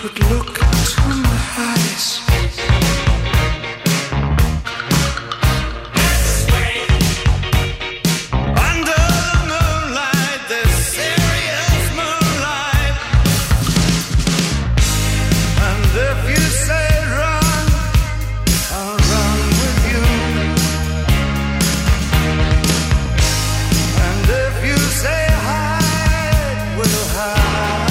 could look into my eyes. Under the moonlight, this serious moonlight. And if you say run, I'll run with you. And if you say hide, we'll hide.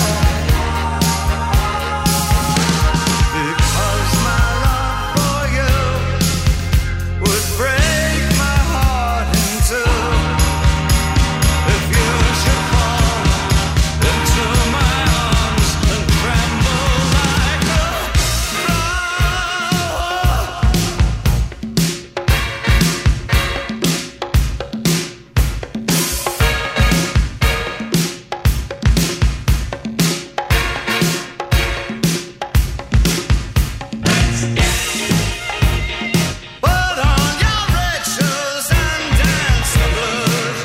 Because my love for you would break my heart in two. If you should fall into my arms and tremble like a put on your red shoes and dance the blues.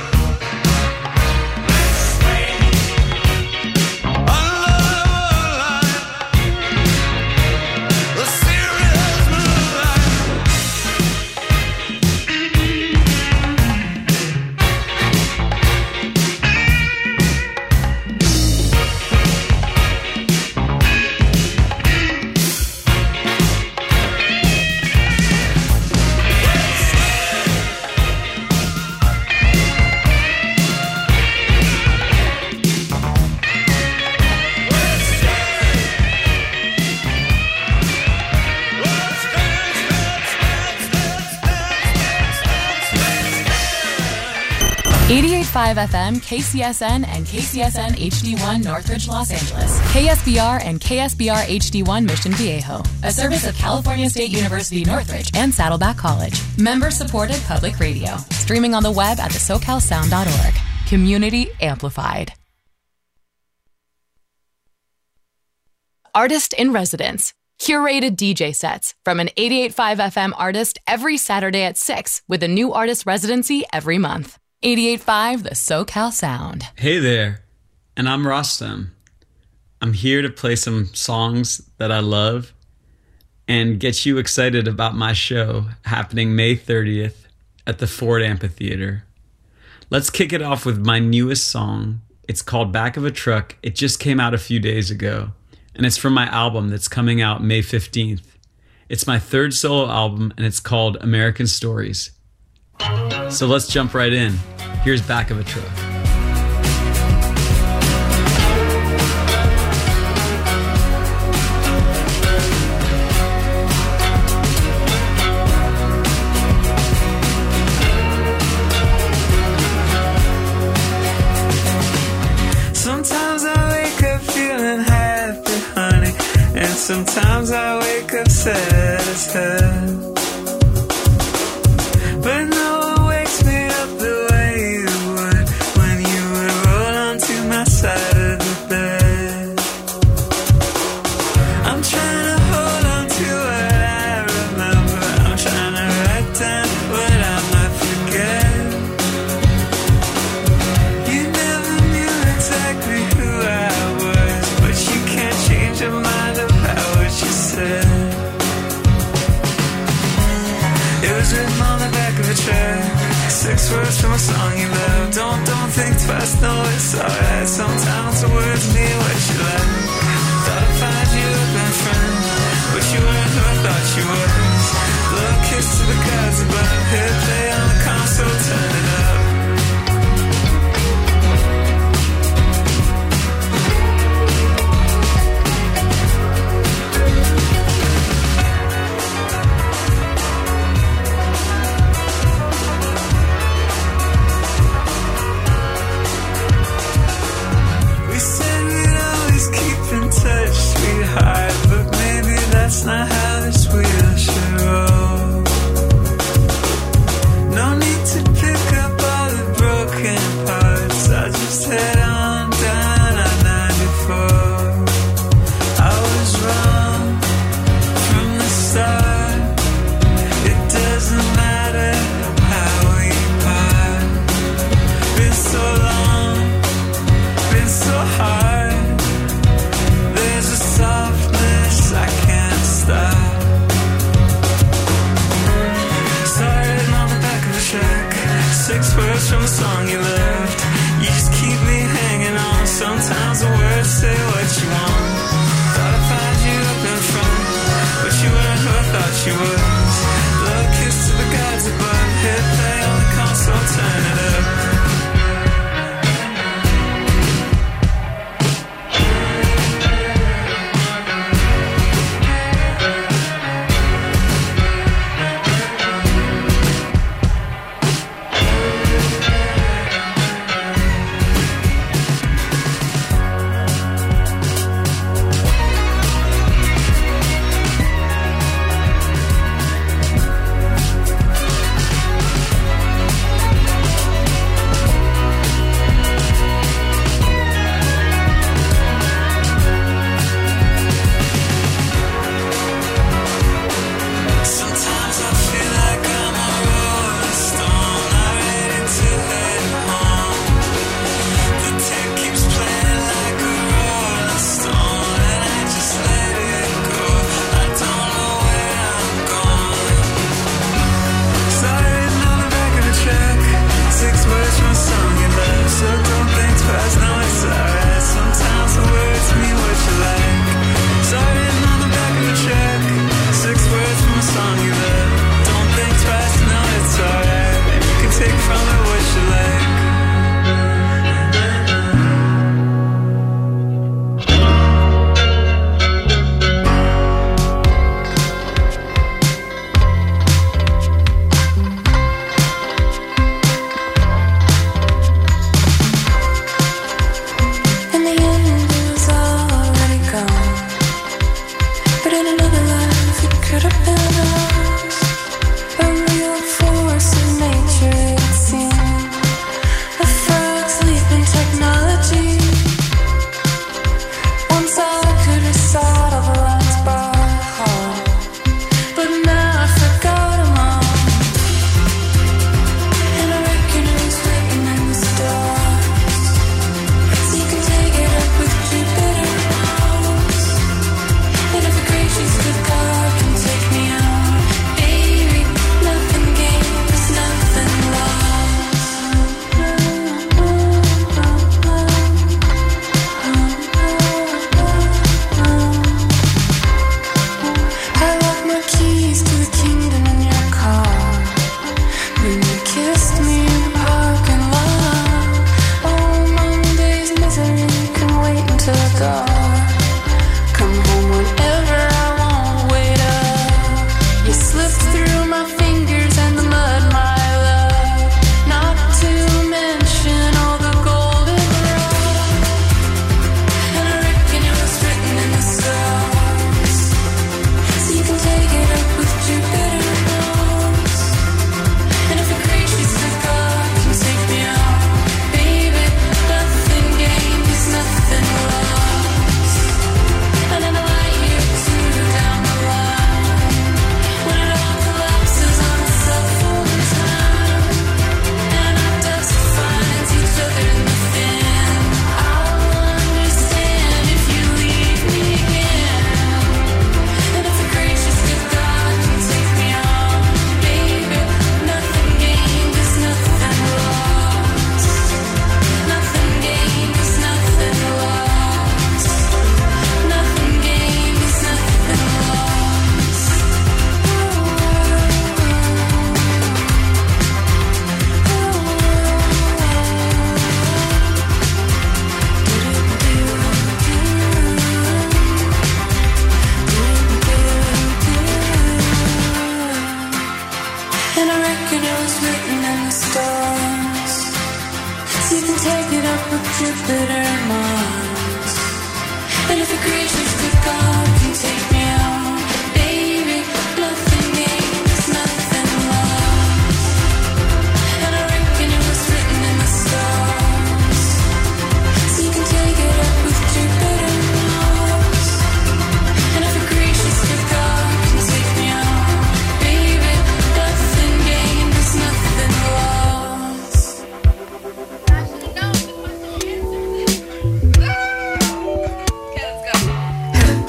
Under the moonlight, the serious moonlight. Let's dance. 88.5 FM, KCSN, and KCSN HD1 Northridge, Los Angeles. KSBR and KSBR HD1 Mission Viejo. A service of California State University Northridge and Saddleback College. Member-supported public radio. Streaming on the web at thesocalsound.org. Community amplified. Artist in Residence. Curated DJ sets from an 88.5 FM artist every Saturday at 6 with a new artist residency every month. 88.5 The SoCal Sound. Hey there, and I'm Rostam. I'm here to play some songs that I love and get you excited about my show happening May 30th at the Ford Amphitheater. Let's kick it off with my newest song. It's called Back of a Truck. It just came out a few days ago, and it's from my album that's coming out May 15th. It's my third solo album, and it's called American Stories. So let's jump right in. Here's Back of a Truck. Sometimes I wake up feeling happy, honey, and sometimes I wake up sad as hell. But no one wakes me up the way you would when you would roll onto my side of the bed. I'm trying to hold on to what I remember. I'm trying to write down what I might forget. You never knew exactly who I was, but you can't change your mind about what you said. It was written on the back of a track. 6 words from a song you love. Don't think twice, no, it's alright. Sometimes the words mean what you like. Thought I'd find you a best friend, but you weren't who I thought you was. Little kiss to the gods above. Hit play on the console, turn it up. We said we'd always keep in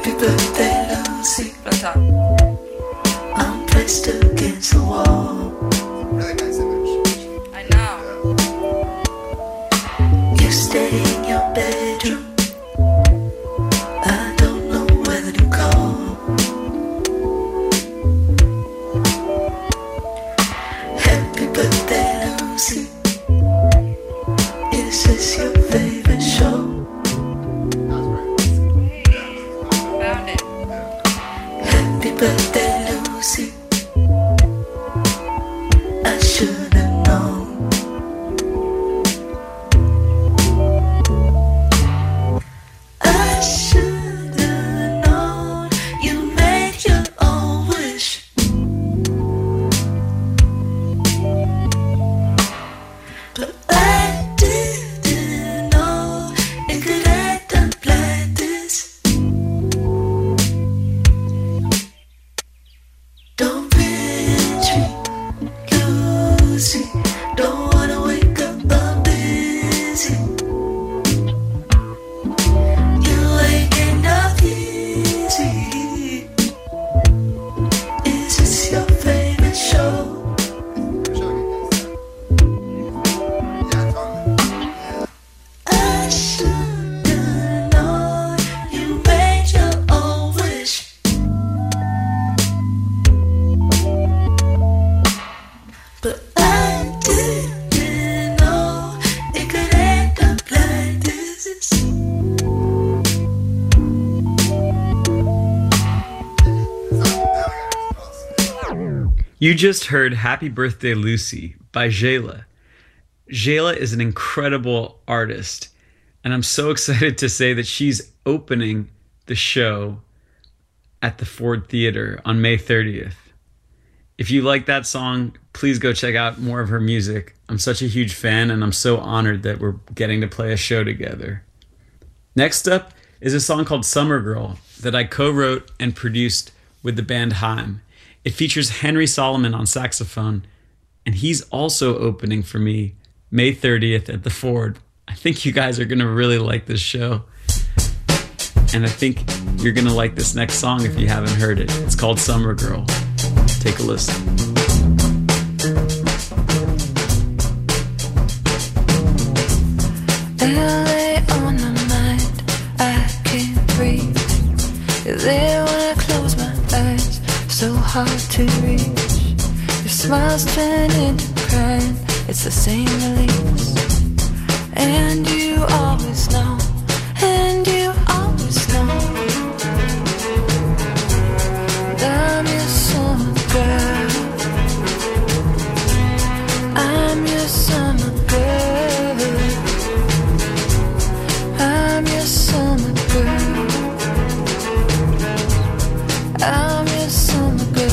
Happy birthday, Lucy. I'm pressed against the wall. Really nice image. I know. You stay in your bedroom. I don't know whether to call. Happy birthday, Lucy. Is this your favorite show? Found it. Happy birthday, Lucy. I should have known. I should have known. You made your own wish. But I didn't know it could end up like this. Don't pinch me, Lucy. Don't wanna wake up, I'm busy. You waking up easy. Is this your favorite show? I'm showing you guys that. Yeah, totally. I should have known you made your own wish. But I didn't know it could end up like this. You just heard Happy Birthday Lucy by Jayla. Jayla is an incredible artist, and I'm so excited to say that she's opening the show at the Ford Theater on May 30th. If you like that song, please go check out more of her music. I'm such a huge fan, and I'm so honored that we're getting to play a show together. Next up is a song called Summer Girl that I co-wrote and produced with the band Haim. It features Henry Solomon on saxophone, and he's also opening for me May 30th at the Ford. I think you guys are going to really like this show. And I think you're going to like this next song if you haven't heard it. It's called Summer Girl. Take a listen. LA on my mind, I can't breathe. You're there when I close my eyes, so hard to reach. Your smiles turn into crying, it's the same release. And you always know, and you always know that I'm your summer girl. I'm your summer girl. I'm your summer girl. I'm your summer girl.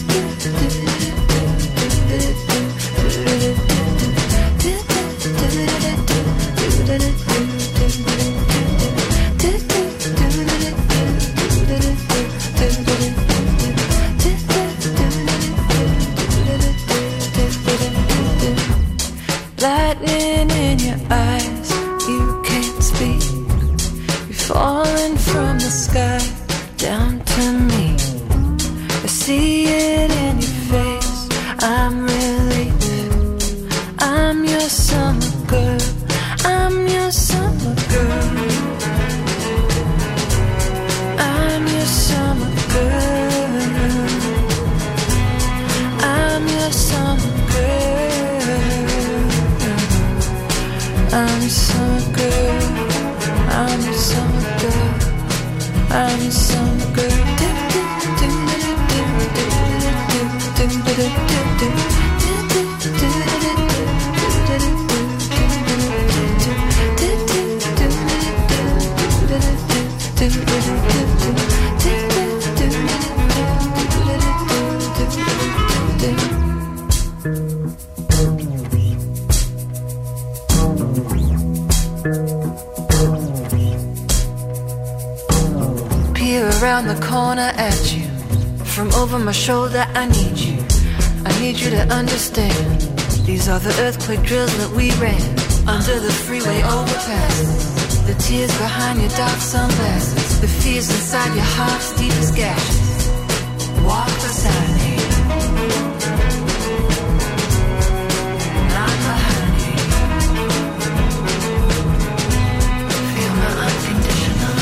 Lightning in your eyes, you can't speak. You're falling from the sky down to me. I see it in your face, I'm relief. I'm your summer girl, I'm your summer girl. I'm your summer girl. I'm your summer girl. I'm your summer girl. I'm your summer girl. I'm your summer girl. Peer around the corner at you. From over my shoulder, I need you. I need you to understand. These are the earthquake drills that we ran under the freeway overpass. The tears behind your dark sunglasses. The fears inside your heart's deepest gashes. Walk beside me. Not behind me. Feel my unconditional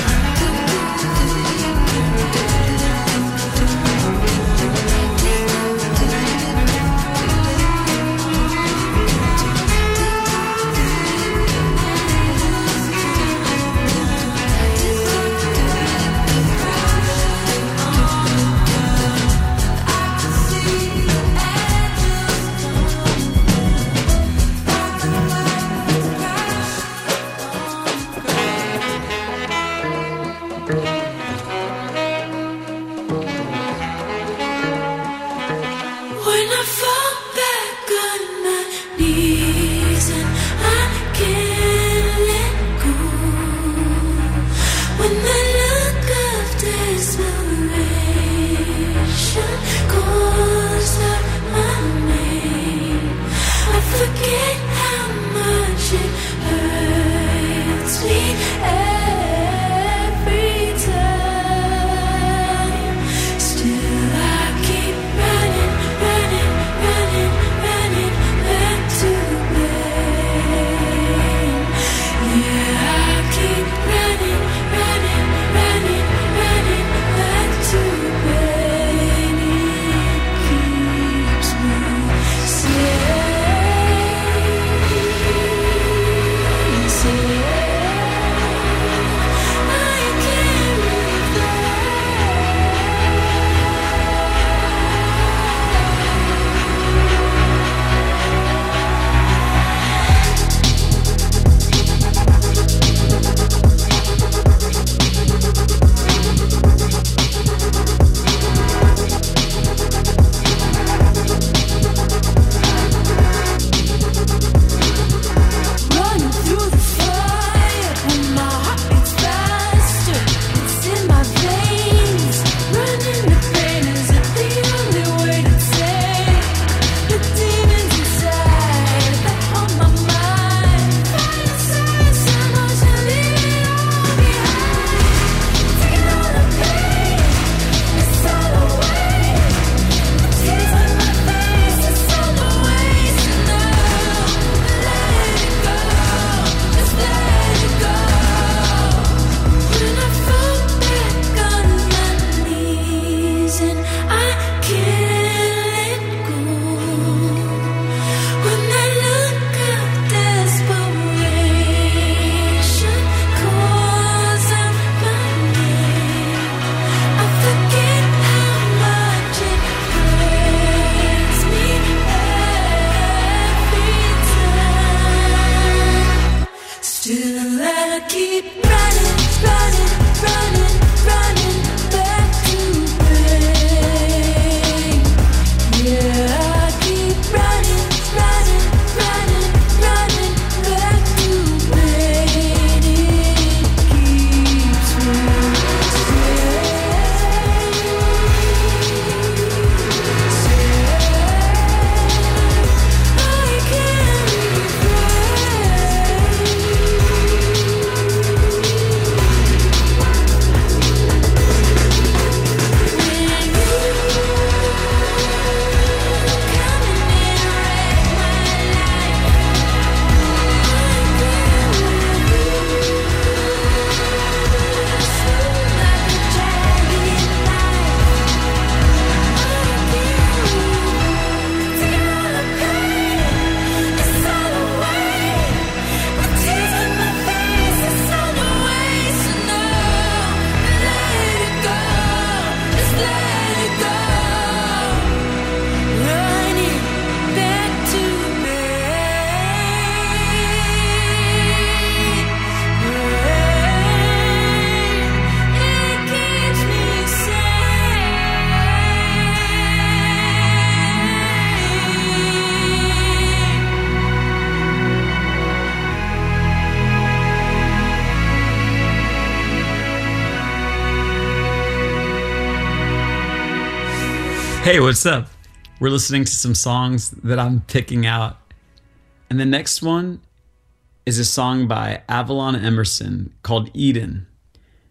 Hey, what's up? We're listening to some songs that I'm picking out. And the next one is a song by Avalon Emerson called Eden.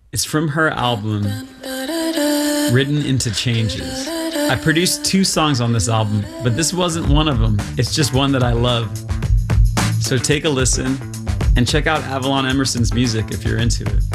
It's from her album, Written into Changes. I produced 2 songs on this album, but this wasn't one of them. It's just one that I love. So take a listen and check out Avalon Emerson's music if you're into it.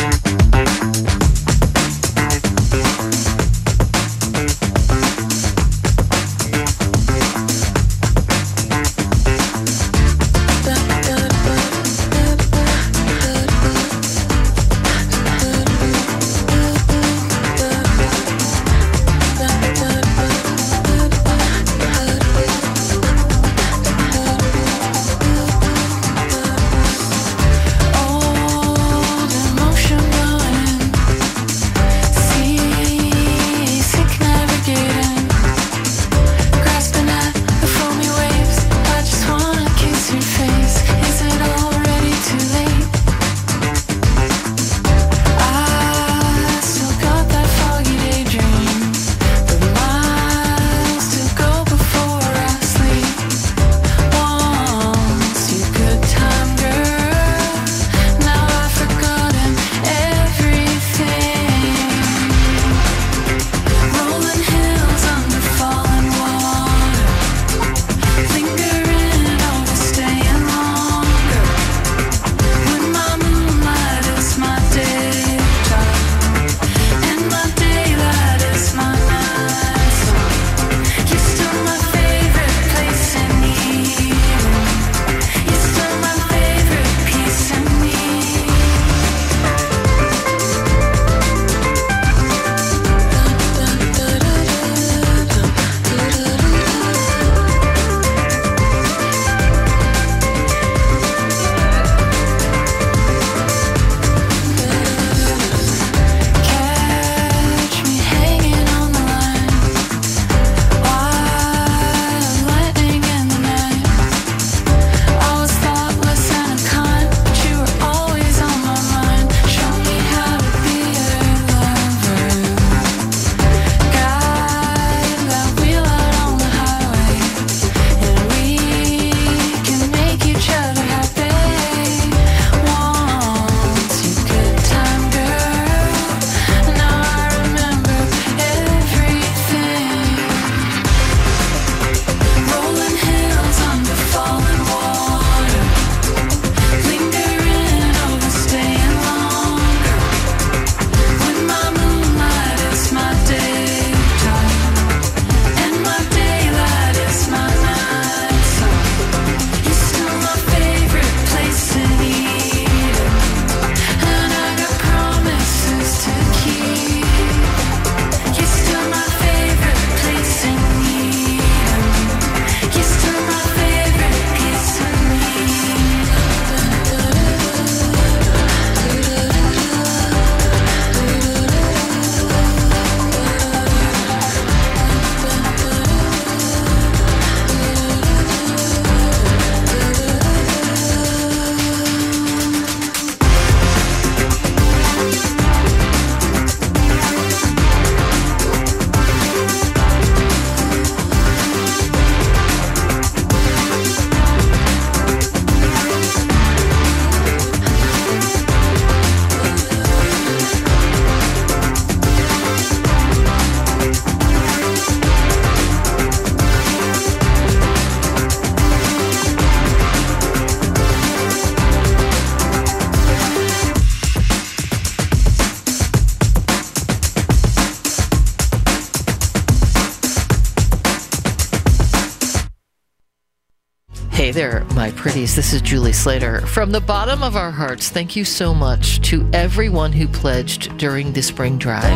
Hey there, my pretties. This is Julie Slater. From the bottom of our hearts, thank you so much to everyone who pledged during the spring drive.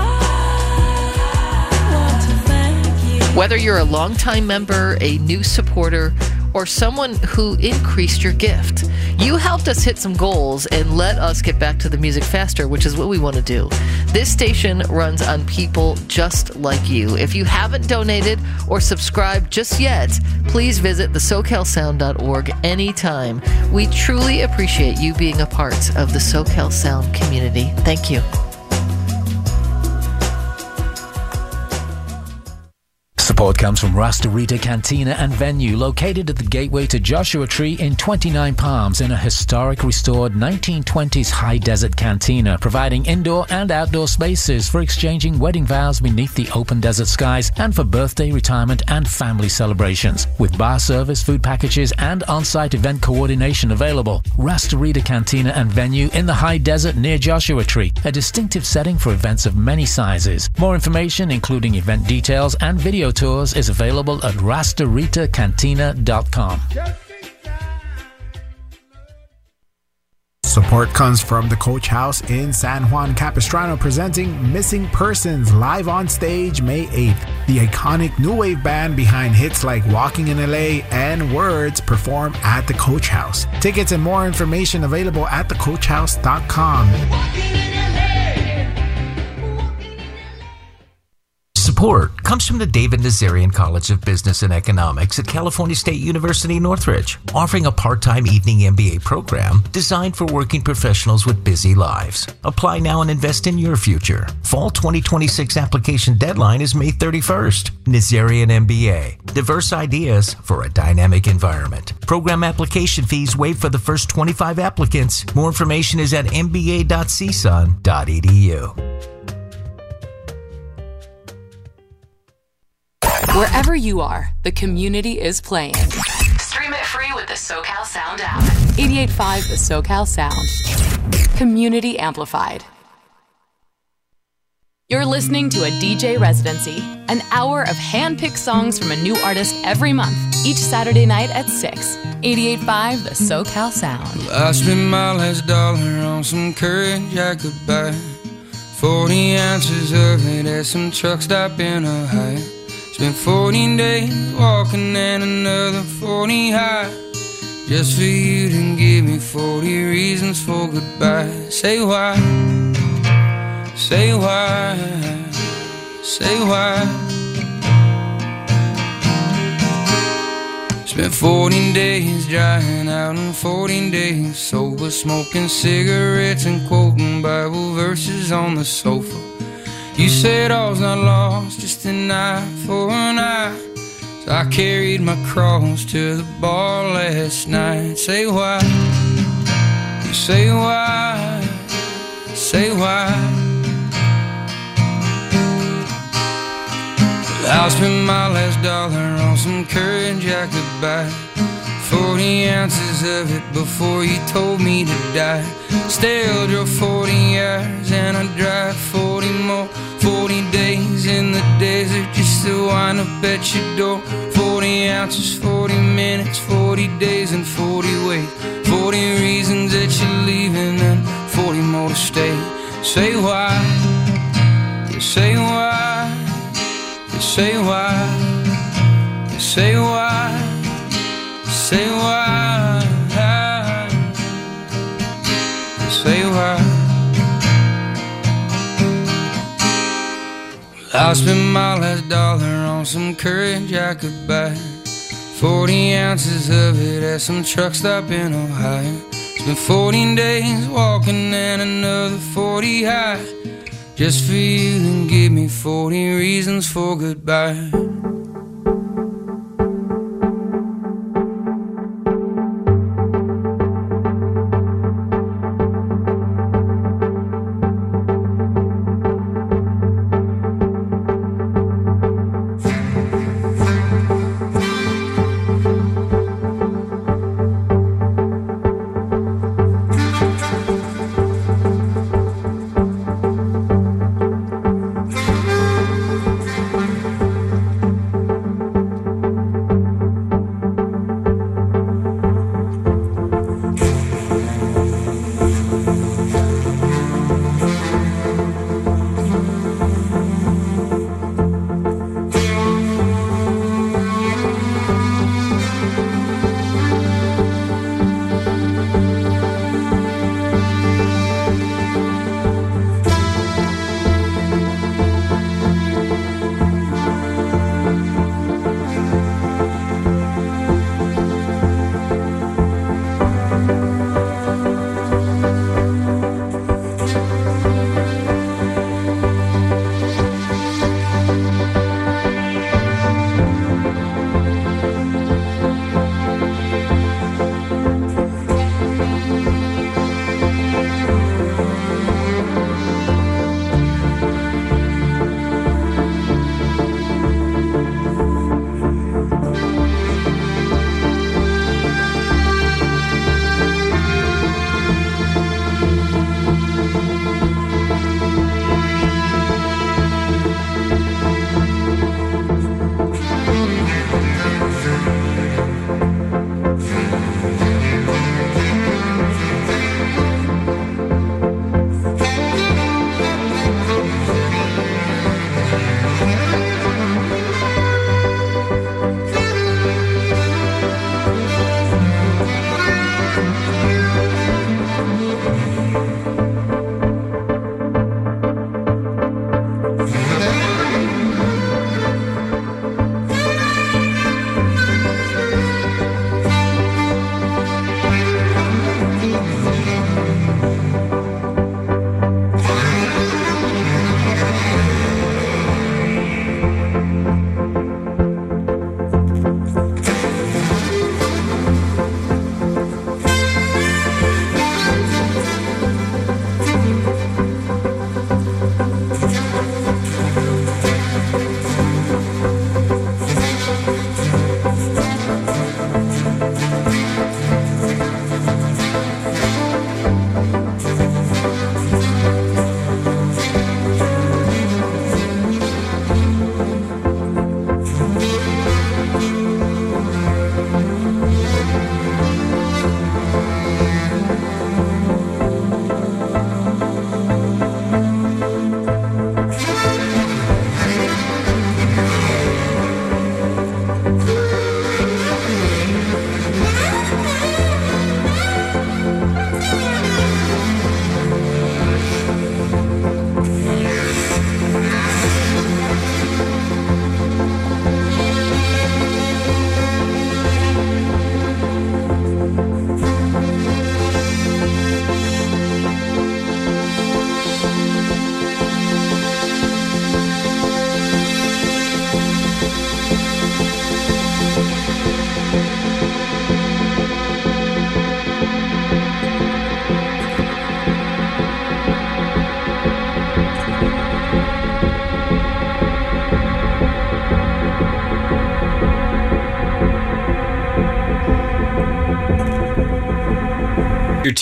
Whether you're a longtime member, a new supporter, or someone who increased your gift, you helped us hit some goals and let us get back to the music faster, which is what we want to do. This station runs on people just like you. If you haven't donated or subscribed just yet, please visit thesocalsound.org anytime. We truly appreciate you being a part of the SoCal Sound community. Thank you. Support comes from Rasta Rita Cantina and Venue, located at the gateway to Joshua Tree in 29 Palms in a historic restored 1920s high desert cantina, providing indoor and outdoor spaces for exchanging wedding vows beneath the open desert skies and for birthday, retirement and family celebrations. With bar service, food packages and on-site event coordination available. Rasta Rita Cantina and Venue in the high desert near Joshua Tree, a distinctive setting for events of many sizes. More information, including event details and video tours, is available at rastaritacantina.com. Support comes from the Coach House in San Juan Capistrano, presenting Missing Persons live on stage May 8th. The iconic new wave band behind hits like Walking in LA and Words perform at the Coach House. Tickets and more information available at thecoachhouse.com. Support comes from the David Nazarian College of Business and Economics at California State University, Northridge, offering a part-time evening MBA program designed for working professionals with busy lives. Apply now and invest in your future. Fall 2026 application deadline is May 31st. Nazarian MBA. Diverse ideas for a dynamic environment. Program application fees waived for the first 25 applicants. More information is at mba.csun.edu. Wherever you are, the community is playing. Stream it free with the SoCal Sound app. 88.5 The SoCal Sound. Community amplified. You're listening to a DJ Residency, an hour of hand-picked songs from a new artist every month, each Saturday night at 6. 88.5 The SoCal Sound. I spent my last dollar on some courage I could buy. 40 ounces of it at some truck stop in Ohio. Spent 14 days walking and another 40 high, just for you to give me 40 reasons for goodbye. Say why, say why, say why. Spent 14 days drying out and 14 days sober, smoking cigarettes and quoting Bible verses on the sofa. You said all's not lost, just an eye for an eye. So I carried my cross to the bar last night. Say why, you say why, say why. I'll spend my last dollar on some courage I could buy. 40 ounces of it before you told me to die. Still drove 40 hours and I drive 40 more. 40 days in the desert just to wind up at your door. 40 ounces, 40 minutes, 40 days and 40 ways. 40 reasons that you're leaving and 40 more to stay. Say why, you say why, you say why, you say why, say why, you say why. I spent my last dollar on some courage I could buy. 40 ounces of it at some truck stop in Ohio. Spent 14 days walking and another 40 high, just for you to give me 40 reasons for goodbye.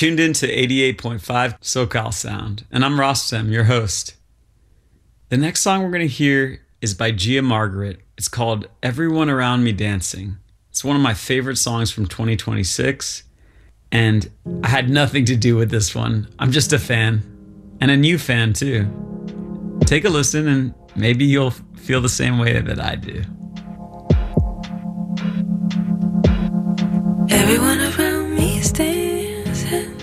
tuned in to 88.5 SoCal Sound, and I'm Rostam, your host. The next song we're going to hear is by Gia Margaret. It's called Everyone Around Me Dancing. It's one of my favorite songs from 2026, and I had nothing to do with this one. I'm just a fan, and a new fan too. Take a listen, and maybe you'll feel the same way that I do. Everyone around me is dancing,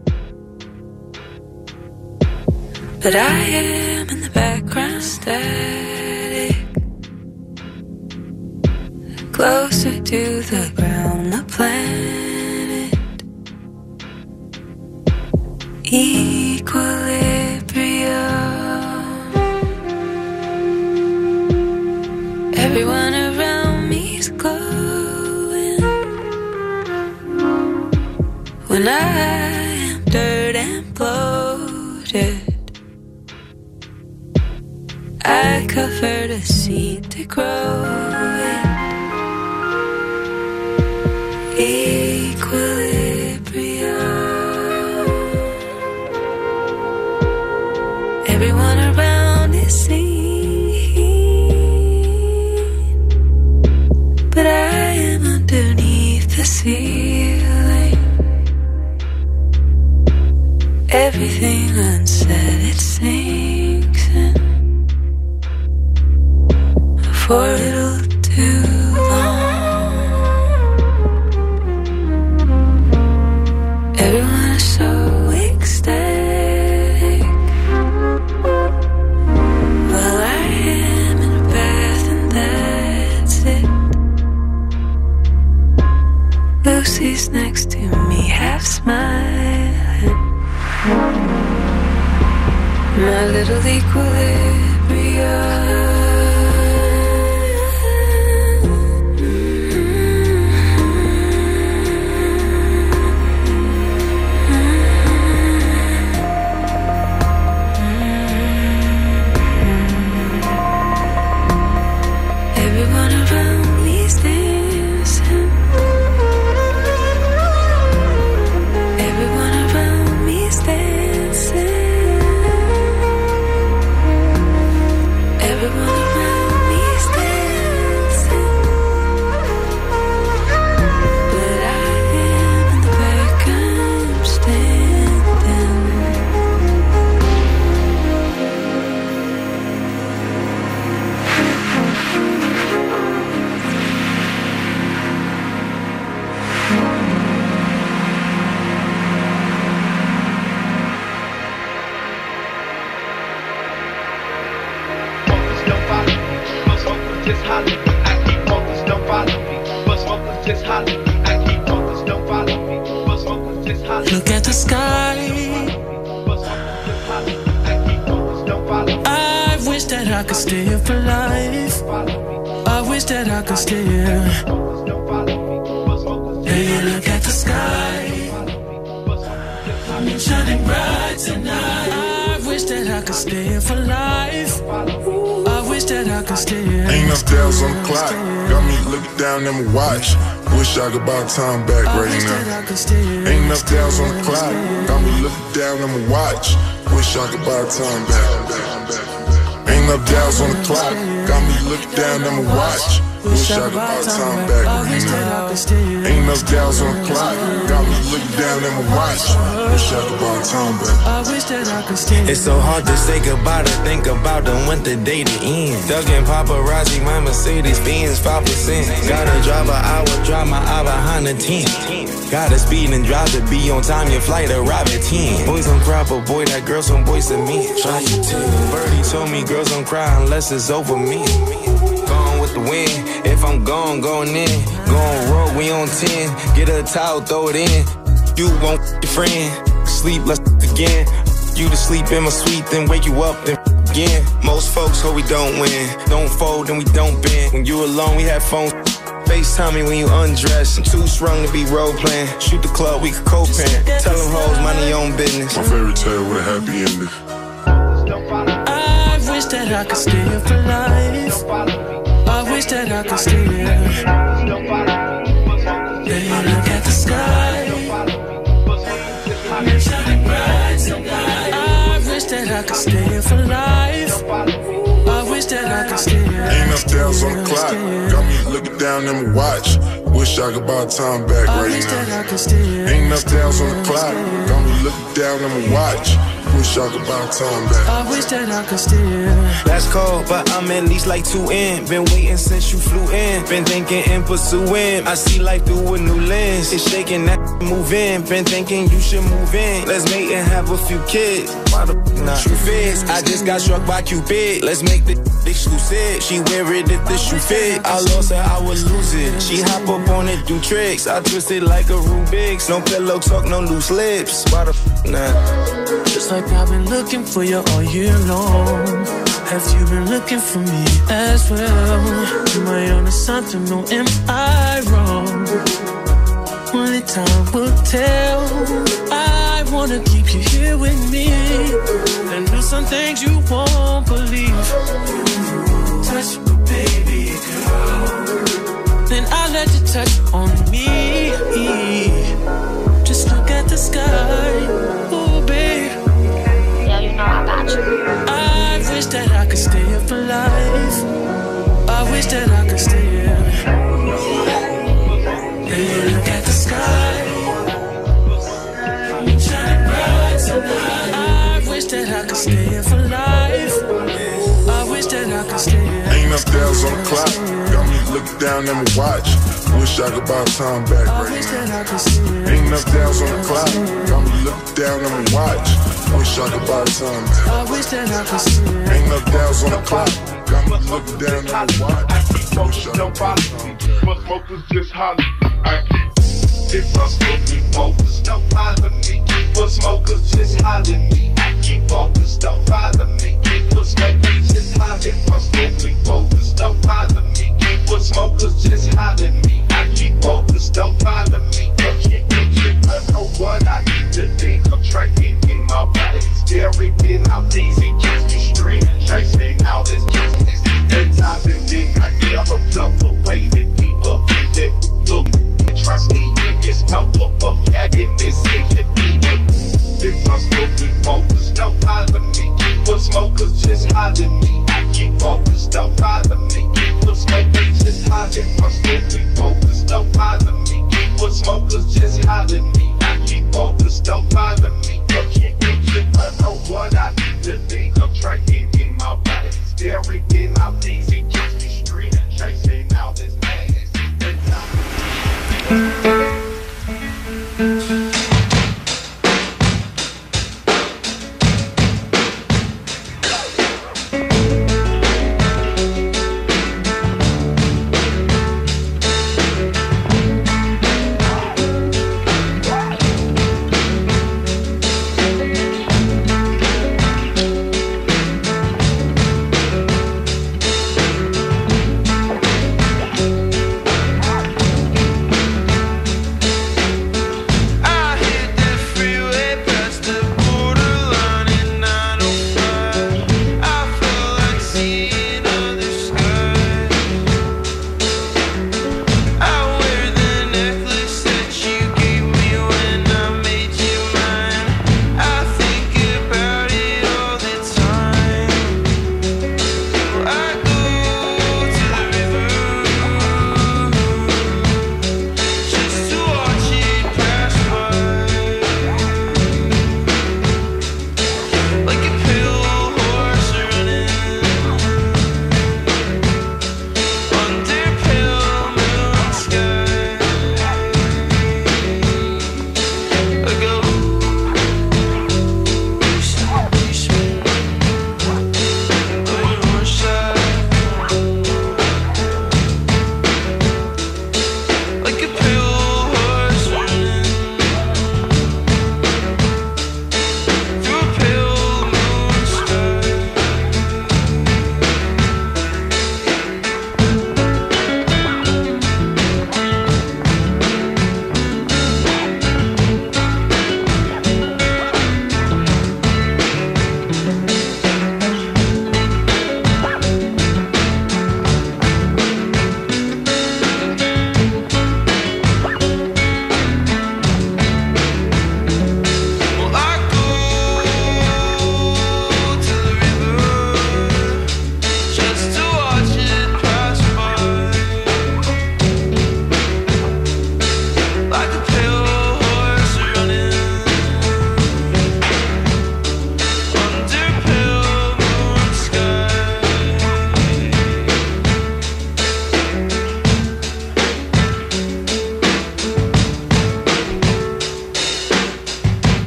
but I am in the background static, closer to the ground, the planet, equilibrium. Everyone around me is glowing when I am dirt and bloated. I covered a seed to grow it. Equilibrium. Everyone around is singing, but I am underneath the ceiling. Everything unsaid, it sinks in for a little too long. Everyone is so ecstatic. Well, I am in a bath and that's it. Lucy's next to me, half smiling. My little equilibrium. Look at the sky. I wish that I could stay here for life. I wish that I could stay here. Hey, look at the sky. I'm shining bright tonight. I wish that I could stay here for life. I wish that I could stay here. Ain't enough days on the clock. Got me looking down at my watch. Wish I could buy time back right now. Ain't enough days on the clock. Got me looking down at my watch. Wish I could buy time back. Ain't enough days on the clock. Got me looking down at my watch. Wish I could buy time back right now. Ain't enough days on the clock. Got me looking down at my watch. Wish I could buy time back. It's so hard to say goodbye to think about them when the day to end. Thuggin' paparazzi, my Mercedes Benz 5%. Gotta drive an hour, drive my eye behind the 10. Gotta speed and drive to be on time, your flight arrive at 10. Boys don't cry, but boy, that girl some boys to me. Try you too. Birdie told me girls don't cry unless it's over me. Gone with the wind, if I'm gone, going in. Gone road, we on 10. Get a towel, throw it in. You won't your friend. Sleep, let's again. You to sleep in my suite, then wake you up, then again. Most folks hope we don't win. Don't fold, then we don't bend. When you alone, we have phones. FaceTime me when you undress. I'm too strong to be role playing. Shoot the club, we could co-parent. Tell them hoes, mind your own business. My fairy tale with a happy ending. I wish that I could stay here for life. I wish that I could stay here. Yeah, look at the sky. could stay here for life. I wish that I could stay here. Ain't enough days on the clock. Got me looking down at my watch. Wish I could buy time back right now. Ain't enough days on the clock. Got me looking down at my watch. Wish I could buy time back. I wish that I could steal. That's cold, but I'm at least like 2 in. Been waiting since you flew in. Been thinking and pursuing. I see life through a new lens. It's shaking that move in. Been thinking you should move in. Let's mate and have a few kids. Why the not? Truth is, I just got struck by Cupid. Let's make the exclusive. She wear it if the shoe fit. I lost her, I would lose it. She hop up on it, do tricks. I twist it like a Rubik's. No pillow talk, no loose lips. Why the not? Just like I've been looking for you all year long. Have you been looking for me as well? Am I on to something or am I wrong? Only time will tell. I wanna keep you here with me and do some things you won't believe. Touch me, baby girl. Then I'll let you touch on me. Just look at the sky, oh babe. Yeah, you know I got you. I wish that I could stay here for life. I wish that I could stay here. Hey, look at the sky, shining bright tonight. I wish that I could stay here for life. I wish that I could stay here. Ain't enough days on the clock. Got me looking down at my watch. Wish I could buy time back right now. Ain't enough days on the clock. Got me looking down at my watch. Wish I could buy time back. I wish that I could see it. Ain't enough days on the clock. Got me looking down at my watch. Wish I could buy time back. But smokers just holler. I keep it from smoking smokers. Don't bother me. But smokers just holler me. I keep focused. Don't bother me. But smokers just holler from smoking smokers. Don't bother me. But smokers just holler me. I keep focused. Don't bother me. I know what I need to think. I'm tracking in my body. Staring in out easy. Just be straight. Chasing out this justice. And time and then I never flunk away the people. Look, trust me, it's tough for gagging this shit. If I'm smoking smokers, don't bother me. But smokers just holler me. I keep focused, don't bother me. But smokers just holler. I'm smoking smokers, don't bother me. But smokers just holler me. I keep focused, don't bother me. I know what I need to think. I'm tracking in my body. Staring in out easy. Just be straight. Chasing out this madness.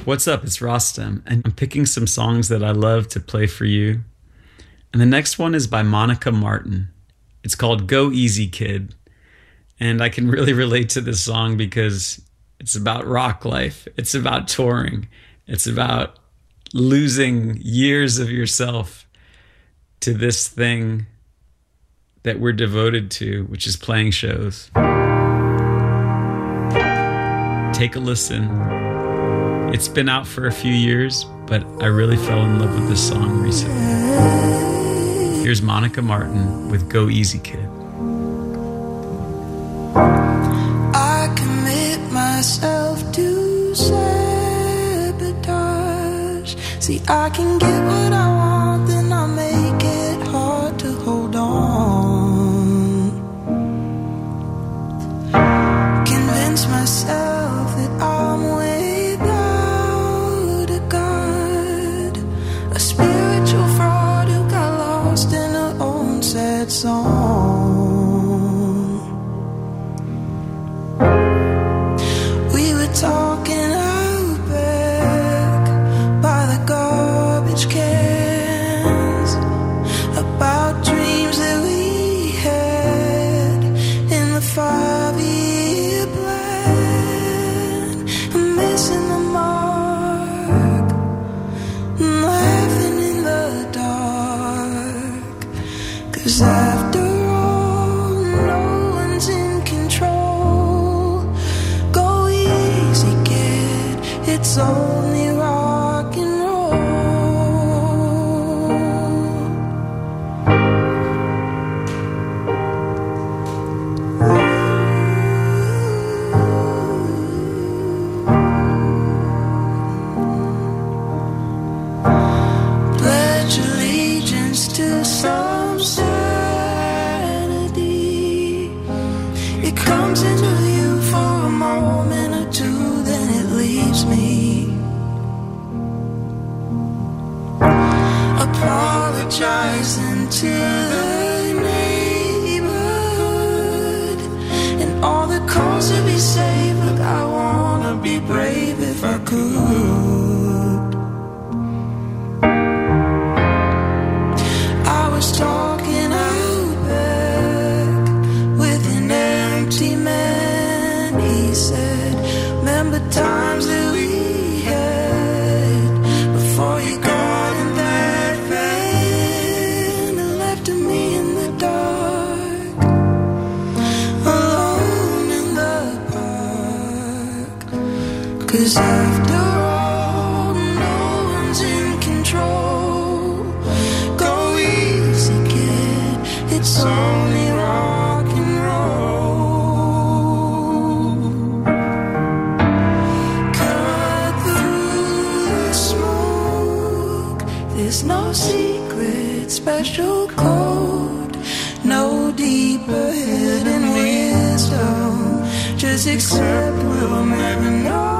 What's up? It's Rostam, and I'm picking some songs that I love to play for you. And the next one is by Monica Martin. It's called Go Easy Kid. And I can really relate to this song because it's about rock life. It's about touring. It's about losing years of yourself to this thing that we're devoted to, which is playing shows. Take a listen. It's been out for a few years, but I really fell in love with this song recently. Here's Monica Martin with Go Easy Kid. I commit myself to sabotage. See, I can get what I want, then I make it hard to hold on. Convince myself that I'm without a God, a spiritual fraud who got lost in her own sad song. We were talking out back by the garbage cans about dreams that we had in the 5-year plan. I'm missing the mark, I'm laughing in the dark, 'cause after all, no one's in control. Go easy, kid, it's only rock and roll. Pledge allegiance to some sanity. It comes into view for a moment or two, then it leaves me. Apologizing to the neighborhood and all the calls to be safe. Look, I wanna be brave if I could. I was talking out back with an empty man. He said, remember times that we had before you got in that van and left me in the dark, alone in the park. 'Cause after all, no one's in control. Go easy, kid, it's only rock and roll. Cut through the smoke, there's no secret special code, no deeper hidden wisdom. Just accept we'll never know.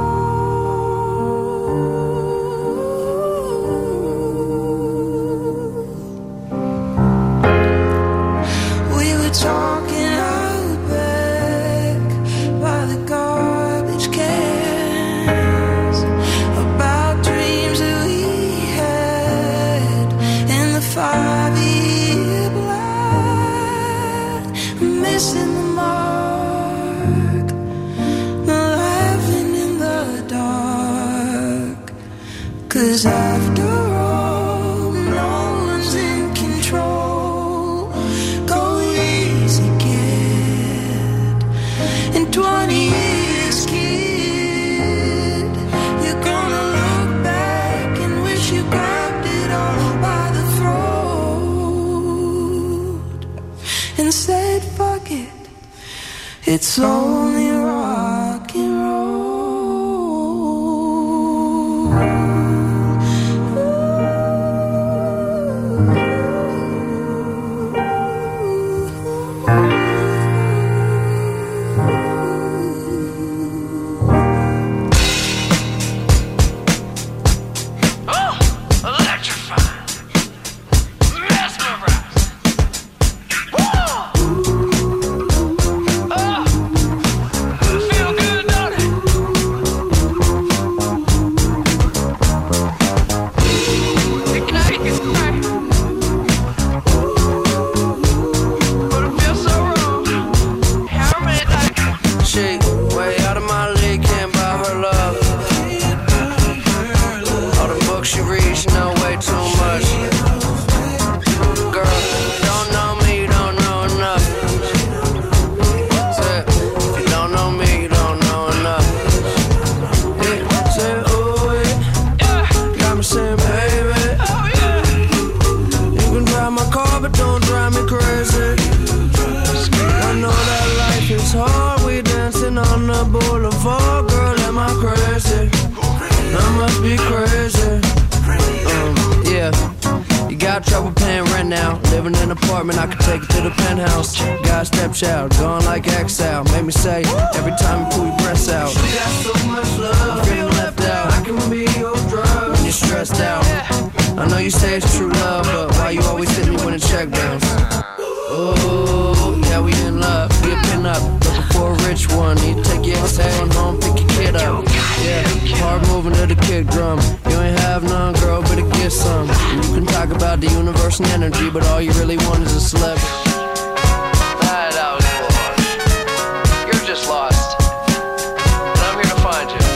We were talking out back by the garbage cans about dreams that we had in the 5-year plan. Missing the mark, laughing in the dark. 'Cause after all, no one's in control. Go easy, kid. In 20 years, kid, you're gonna look back and wish you grabbed it all by the throat and said, fuck it, it's only rock and roll. Mesmerized. Woo! drive me crazy. I know that life is hard. We dancing on the boulevard. Girl, am I crazy? I must be crazy. Yeah. You got trouble paying rent now. Living in an apartment, I could take it to the penthouse. Got a stepchild, gone like exile. Made me say, every time you pull your breasts out. You got so much love, feeling left out. I can be your drug when you're stressed out. I know you say it's true love, but why you always hit me when the check bounce? Oh, yeah, we in love. We a pin up, looking for a rich one. Need to take your ass home, pick your kid up. Yeah, hard moving to the kick drum. You ain't have none, girl, but it get some. And you can talk about the universe and energy, but all you really want is a celeb. That was lost. You're just lost. And I'm here to find you.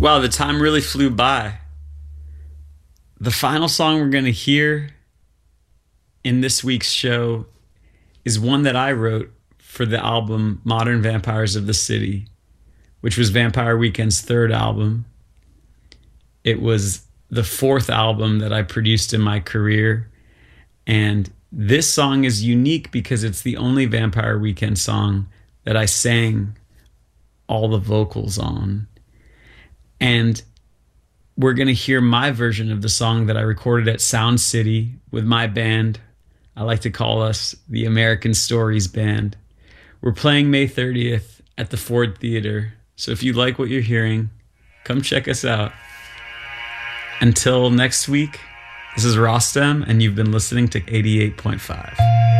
Wow, the time really flew by. The final song we're going to hear in this week's show is one that I wrote for the album Modern Vampires of the City, which was Vampire Weekend's third album. It was the fourth album that I produced in my career. And this song is unique because it's the only Vampire Weekend song that I sang all the vocals on. And we're going to hear my version of the song that I recorded at Sound City with my band. I like to call us the American Stories Band. We're playing May 30th at the Ford Theater. So if you like what you're hearing, come check us out. Until next week, this is Rostam, and you've been listening to 88.5.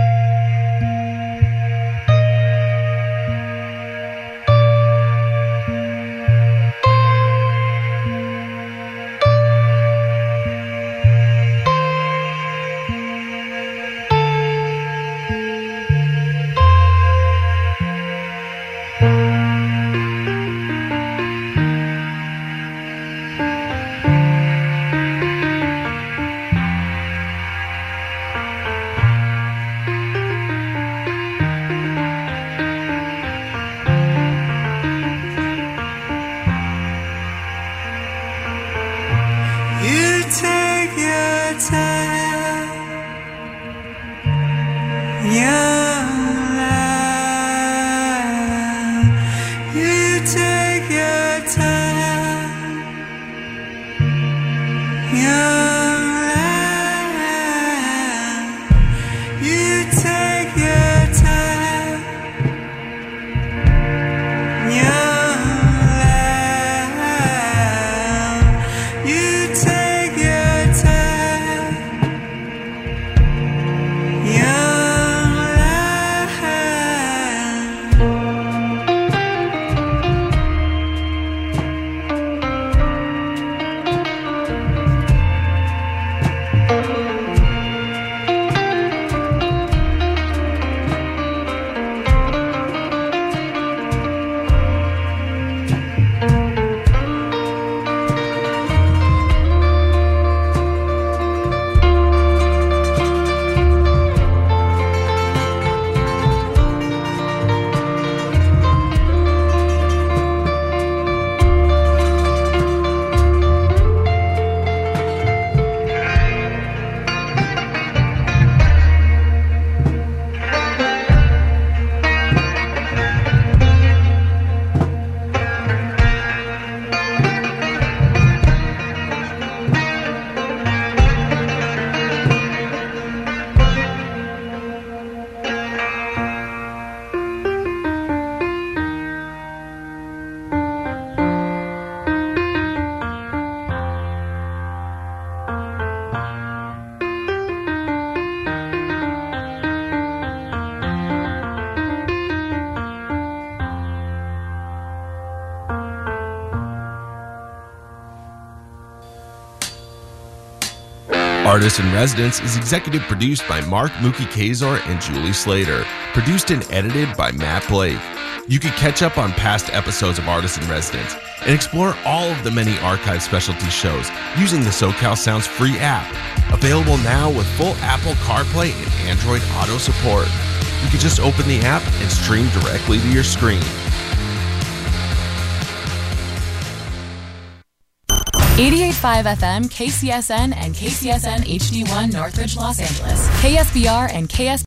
Artist in Residence is executive produced by Mark Mookie Kazor and Julie Slater. Produced and edited by Matt Blake. You can catch up on past episodes of Artist in Residence and explore all of the many archive specialty shows using the SoCal Sounds free app. Available now with full Apple CarPlay and Android Auto support. You can just open the app and stream directly to your screen. 88.5 FM, KCSN, and KCSN HD1 Northridge, Los Angeles. KSBR and KSBR